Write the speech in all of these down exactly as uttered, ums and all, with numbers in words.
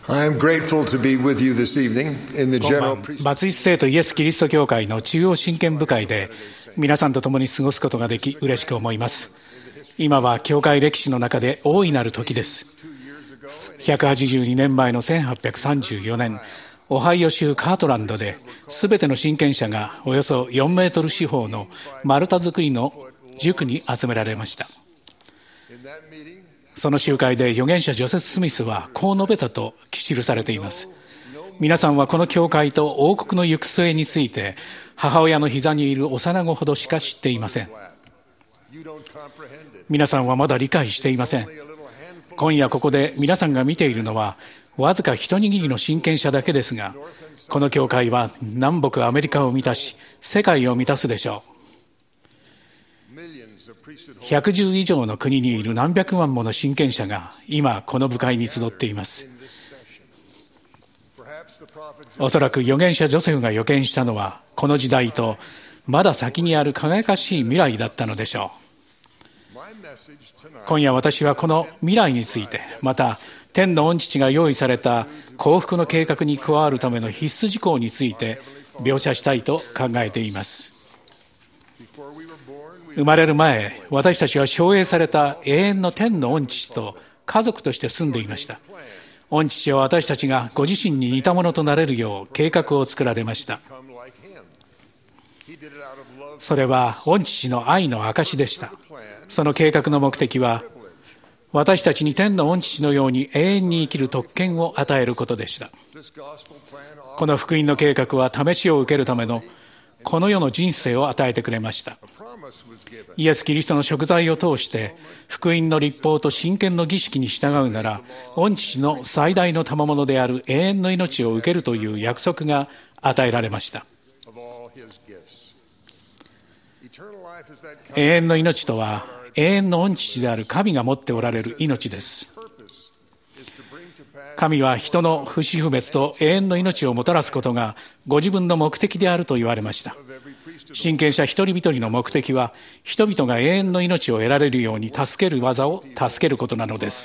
I am grateful to be with you this evening in the 今 general 晩 priesthood. バツイス聖徒イエス・キリスト教会の中央親権部会で皆さんと共に過ごすことができ嬉しく思います。今は教会歴史の中で大いなる時です。ひゃくはちじゅうにねんまえのせんはっぴゃくさんじゅうよねん、オハイオ州カートランドで全ての親権者がおよそよんメートル四方の丸太造りの塾に集められました。その集会で預言者ジョセフ・スミスはこう述べたと記されています。皆さんはこの教会と王国の行く末について母親の膝にいる幼子ほどしか知っていません。皆さんはまだ理解していません。今夜ここで皆さんが見ているのはわずか一握りの親権者だけですが、この教会は南北アメリカを満たし世界を満たすでしょう。ひゃくじゅう以上の国にいる何百万もの親権者が今この部会に集っています。おそらく預言者ジョセフが予見したのはこの時代とまだ先にある輝かしい未来だったのでしょう。今夜私はこの未来について、また天の御父が用意された幸福の計画に加わるための必須事項について描写したいと考えています。生まれる前、私たちは奨励された永遠の天の御父と家族として住んでいました。御父は私たちがご自身に似たものとなれるよう計画を作られました。それは御父の愛の証でした。その計画の目的は私たちに天の御父のように永遠に生きる特権を与えることでした。この福音の計画は試しを受けるためのこの世の人生を与えてくれました。イエス・キリストの贖罪を通して福音の律法と親権の儀式に従うなら、御父の最大の賜物である永遠の命を受けるという約束が与えられました。永遠の命とは永遠の御父である神が持っておられる命です。神は人の不死不滅と永遠の命をもたらすことがご自分の目的であると言われました。親権者一人一人の目的は人々が永遠の命を得られるように助ける技を助けることなのです。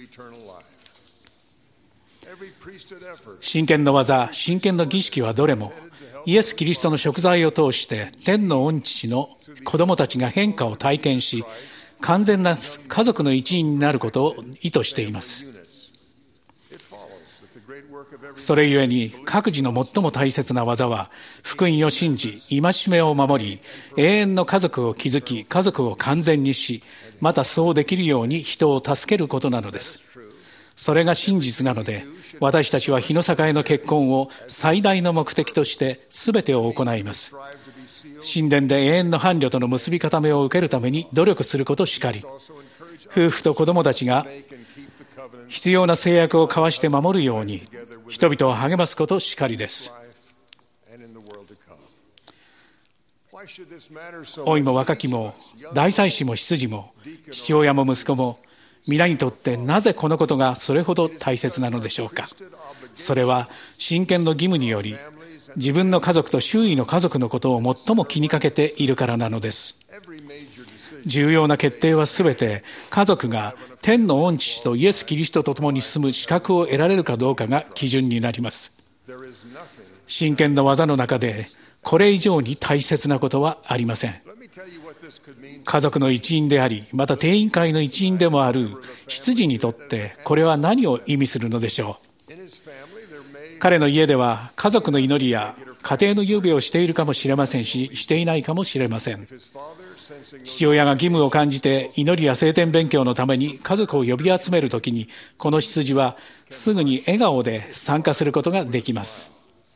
親権の技、親権の儀式はどれもイエス・キリストの贖罪を通して天の御父の子供たちが変化を体験し、完全な家族の一員になることを意図しています。それゆえに各自の最も大切な技は福音を信じ、戒めを守り、永遠の家族を築き、家族を完全にし、またそうできるように人を助けることなのです。それが真実なので、私たちは日の栄の結婚を最大の目的として全てを行います。神殿で永遠の伴侶との結び固めを受けるために努力することしかり、夫婦と子供たちが必要な制約を交わして守るように人々を励ますことしかりです。老いも若きも大祭司も執事も父親も息子も皆にとってなぜこのことがそれほど大切なのでしょうか。それは親権の義務により自分の家族と周囲の家族のことを最も気にかけているからなのです。重要な決定はすべて家族が天の御父とイエス・キリストと共に住む資格を得られるかどうかが基準になります。親権の技の中でこれ以上に大切なことはありません。家族の一員であり、また定員会の一員でもある執事にとってこれは何を意味するのでしょう。彼の家では家族の祈りや家庭の夕べをしているかもしれませんし、していないかもしれません。父親が義務を感じて祈りや聖典勉強のために家族を呼び集めるときに、この執事はすぐに笑顔で参加することができます。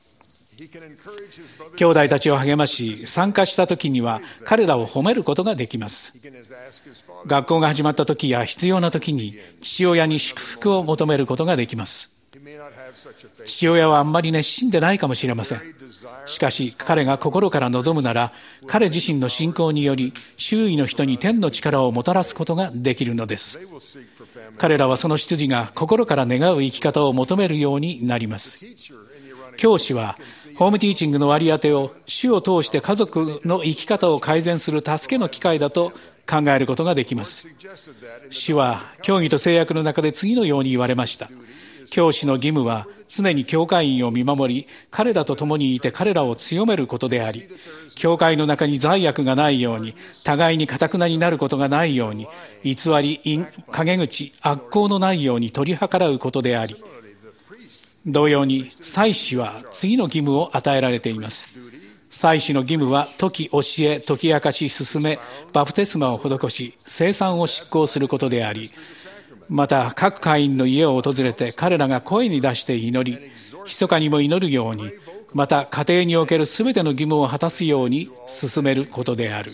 兄弟たちを励まし、参加したときには彼らを褒めることができます。学校が始まったときや必要なときに父親に祝福を求めることができます。父親はあんまり熱心でないかもしれません。しかし彼が心から望むなら、彼自身の信仰により周囲の人に天の力をもたらすことができるのです。彼らはその執事が心から願う生き方を求めるようになります。教師はホームティーチングの割り当てを主を通して家族の生き方を改善する助けの機会だと考えることができます。主は教義と制約の中で次のように言われました。 教師の義務は常に教会員を見守り、彼らと共にいて彼らを強めることであり、教会の中に罪悪がないように、互いに堅くなになることがないように、偽り、陰口、悪行のないように取り計らうことであり、同様に祭司は次の義務を与えられています。祭司の義務は説き教え、説き明かし進め、バプテスマを施し、聖餐を執行することであり、また各会員の家を訪れて彼らが声に出して祈り、密かにも祈るように、また家庭におけるすべての義務を果たすように進めることである。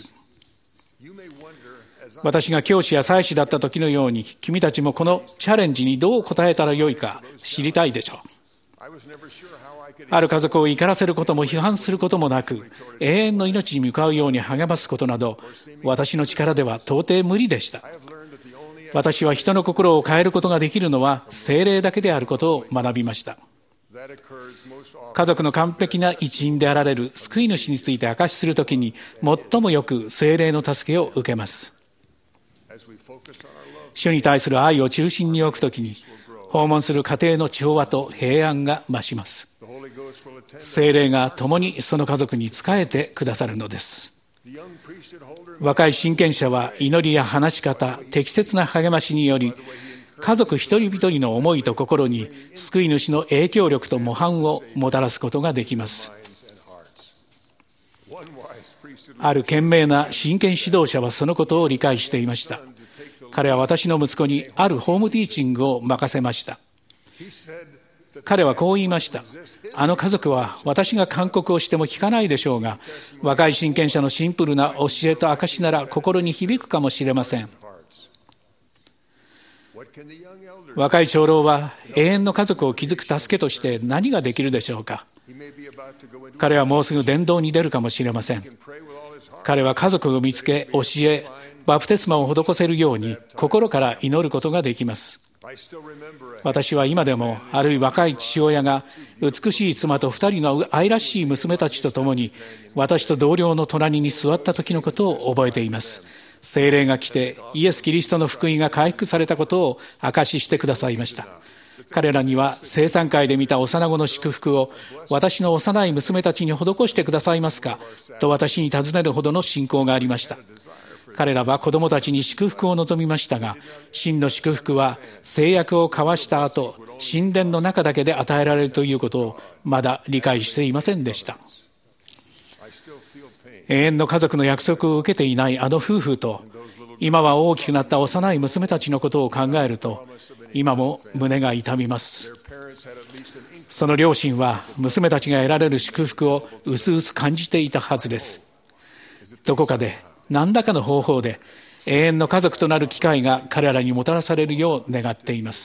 私が教師や祭司だった時のように、君たちもこのチャレンジにどう答えたらよいか知りたいでしょう。ある家族を怒らせることも批判することもなく、永遠の命に向かうように励ますことなど、私の力では到底無理でした。私は人の心を変えることができるのは聖霊だけであることを学びました。家族の完璧な一員であられる救い主について証しするときに、最もよく聖霊の助けを受けます。主に対する愛を中心に置くときに、訪問する家庭の調和と平安が増します。聖霊が共にその家族に仕えてくださるのです。若い親権者は祈りや話し方、適切な励ましにより、家族一人一人の思いと心に救い主の影響力と模範をもたらすことができます。ある賢明な親権指導者はそのことを理解していました。彼は私の息子にあるホームティーチングを任せました。彼はこう言いました。あの家族は私が勧告をしても聞かないでしょうが、若い親権者のシンプルな教えと証なら心に響くかもしれません。若い長老は永遠の家族を築く助けとして何ができるでしょうか。彼はもうすぐ伝道に出るかもしれません。彼は家族を見つけ、教え、バプテスマを施せるように心から祈ることができます。私は今でもある若い父親が美しい妻と二人の愛らしい娘たちと共に私と同僚の隣に座った時のことを覚えています。聖霊が来てイエス・キリストの福音が回復されたことを証ししてくださいました。彼らには聖餐会で見た幼子の祝福を私の幼い娘たちに施してくださいますかと私に尋ねるほどの信仰がありました。彼らは子供たちに祝福を望みましたが、真の祝福は誓約を交わした後、神殿の中だけで与えられるということをまだ理解していませんでした。永遠の家族の約束を受けていないあの夫婦と、今は大きくなった幼い娘たちのことを考えると、今も胸が痛みます。その両親は娘たちが得られる祝福をうすうす感じていたはずです。どこかで何らかの方法で永遠の家族となる機会が彼らにもたらされるよう願っています。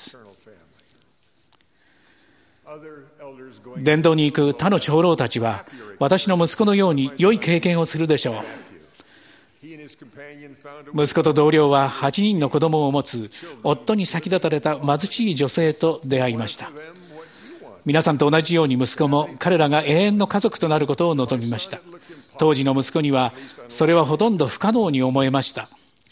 伝道に行く他の長老たちは私の息子のように良い経験をするでしょう。息子と同僚ははちにんの子供を持つ夫に先立たれた貧しい女性と出会いました。皆さんと同じように息子も彼らが永遠の家族となることを望みました。当時の息子にはそれはほとんど不可能に思えました。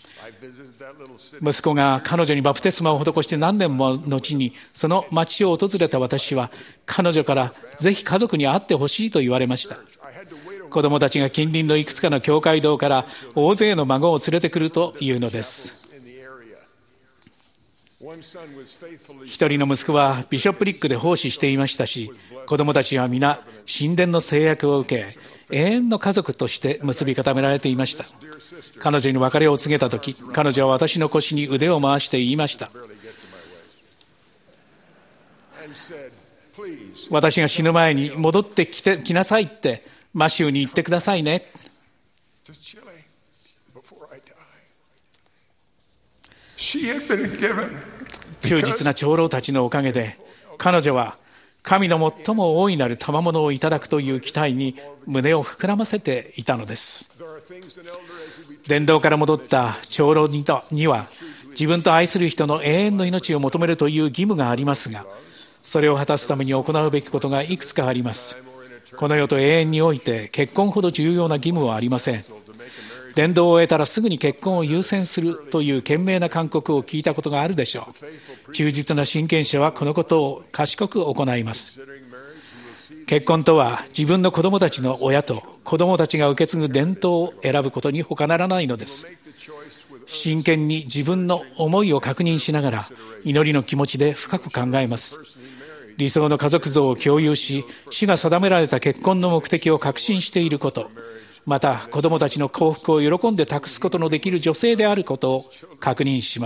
息子が彼女にバプテスマを施して何年も後にその町を訪れた私は、彼女からぜひ家族に会ってほしいと言われました。子供たちが近隣のいくつかの教会堂から大勢の孫を連れてくるというのです。一人の息子はビショップリックで奉仕していましたし、子供たちは皆神殿の誓約を受け、永遠の家族として結び固められていました。彼女に別れを告げたとき、彼女は私の腰に腕を回して言いました。私が死ぬ前に戻ってきてきなさいってマシューに言ってくださいね。忠実な長老たちのおかげで、彼女は神の最も大いなる賜物をいただくという期待に胸を膨らませていたのです。伝道から戻った長老には、自分と愛する人の永遠の命を求めるという義務がありますが、それを果たすために行うべきことがいくつかあります。この世と永遠において結婚ほど重要な義務はありません。 伝道を終えたらすぐに結婚を優先するという賢明な勧告を聞いたことがあるでしょう。忠実な親権者はこのことを賢く行います。結婚とは自分の子供たちの親と子供たちが受け継ぐ伝統を選ぶことに他ならないのです。真剣に自分の思いを確認しながら祈りの気持ちで深く考えます。理想の家族像を共有し、主が定められた結婚の目的を確信していること、また子供たちの幸福を喜んで託すことのできる女性であることを確認します。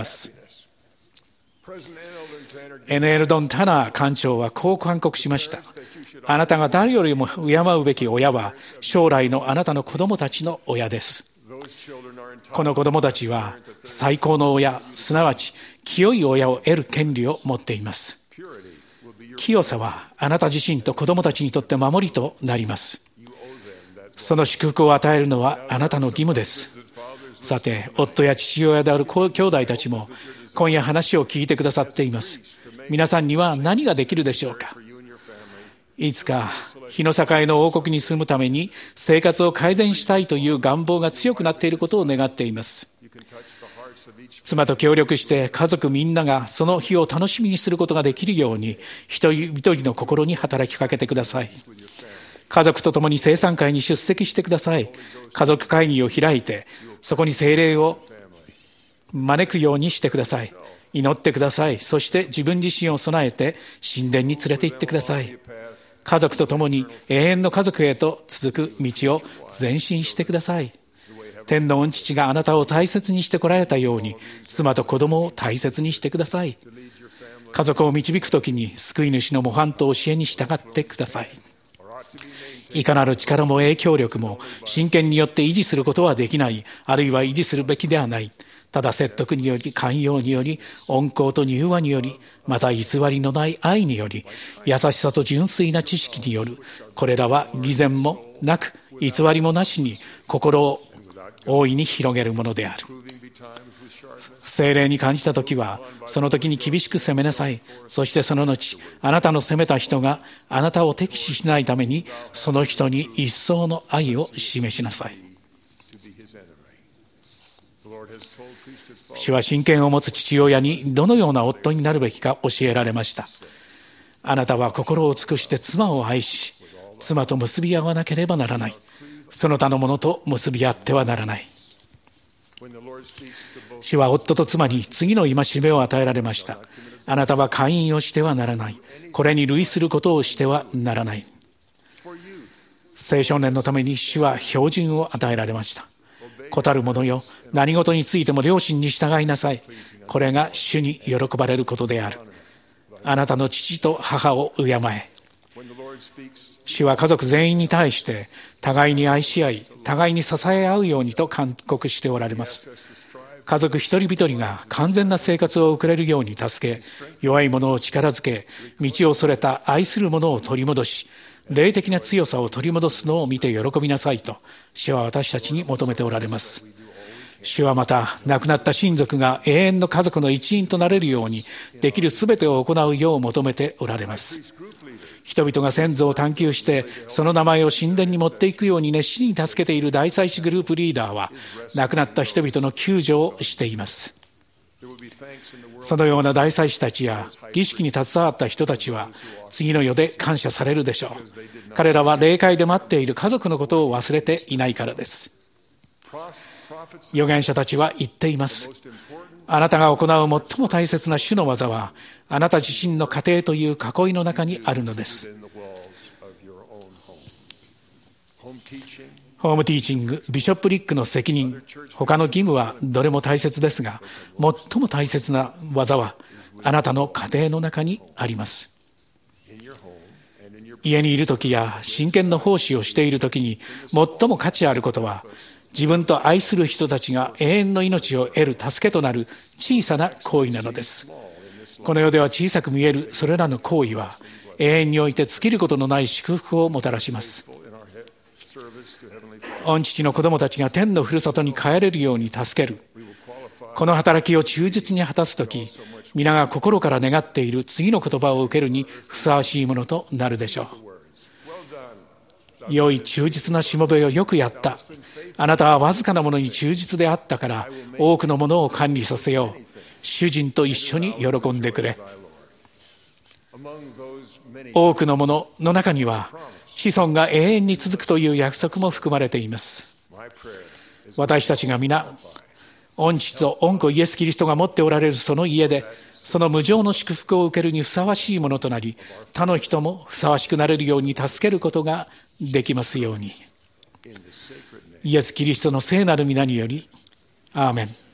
エネルドン・タナー館長はこう勧告しました。あなたが誰よりも敬うべき親は将来のあなたの子供たちの親です。この子供たちは最高の親、すなわち清い親を得る権利を持っています。清さはあなた自身と子供たちにとって守りとなります。その祝福を与えるのはあなたの義務です。さて、夫や父親である兄弟たちも今夜話を聞いてくださっています。皆さんには何ができるでしょうか。いつか日の境の王国に住むために生活を改善したいという願望が強くなっていることを願っています。妻と協力して家族みんながその日を楽しみにすることができるように一人一人の心に働きかけてください。家族と共に聖餐会に出席してください。家族会議を開いてそこに聖霊を招くようにしてください。祈ってください。そして自分自身を備えて神殿に連れて行ってください。家族と共に永遠の家族へと続く道を前進してください。天の御父があなたを大切にしてこられたように妻と子供を大切にしてください。家族を導くときに救い主の模範と教えに従ってください。いかなる力も影響力も真剣によって維持することはできない、あるいは維持するべきではない。ただ説得により、寛容により、温厚と柔和により、また偽りのない愛により、優しさと純粋な知識による、これらは偽善もなく偽りもなしに心を大いに広げるものである。聖霊に感じたときはその時に厳しく責めなさい。そしてその後あなたの責めた人があなたを敵視しないためにその人に一層の愛を示しなさい。主は親権を持つ父親にどのような夫になるべきか教えられました。あなたは心を尽くして妻を愛し、妻と結び合わなければならない。その他のものと結び合ってはならない。主は夫と妻に次の戒めを与えられました。あなたは姦淫をしてはならない。これに類することをしてはならない。青少年のために主は標準を与えられました。子たる者よ、何事についても良心に従いなさい。これが主に喜ばれることである。あなたの父と母を敬え。主は家族全員に対して互いに愛し合い、互いに支え合うようにと勧告しておられます。家族一人一人が完全な生活を送れるように助け、弱い者を力づけ、道をそれた愛する者を取り戻し、霊的な強さを取り戻すのを見て喜びなさいと、主は私たちに求めておられます。主はまた、亡くなった親族が永遠の家族の一員となれるように、できるすべてを行うよう求めておられます。人々が先祖を探求して、その名前を神殿に持っていくように熱心に助けている大祭司グループリーダーは、亡くなった人々の救助をしています。そのような大祭司たちや儀式に携わった人たちは次の世で感謝されるでしょう。彼らは霊界で待っている家族のことを忘れていないからです。預言者たちは言っています。あなたが行う最も大切な主の技はあなた自身の家庭という囲いの中にあるのです。ホームティーチング、ビショップリックの責任、他の義務はどれも大切ですが、最も大切な技はあなたの家庭の中にあります。家にいるときや真剣の奉仕をしているときに最も価値あることは、自分と愛する人たちが永遠の命を得る助けとなる小さな行為なのです。この世では小さく見えるそれらの行為は永遠において尽きることのない祝福をもたらします。御父の子供たちが天のふるさとに帰れるように助ける。この働きを忠実に果たすとき、皆が心から願っている次の言葉を受けるにふさわしいものとなるでしょう。 良い忠実なしもべをよくやった。あなたはわずかなものに忠実であったから多くのものを管理させよう。主人と一緒に喜んでくれ。多くのものの中には子孫が永遠に続くという約束も含まれています。私たちが皆御父と御子イエス・キリストが持っておられるその家でその無上の祝福を受けるにふさわしいものとなり、他の人もふさわしくなれるように助けることができますように。イエス・キリストの聖なる皆によりアーメン。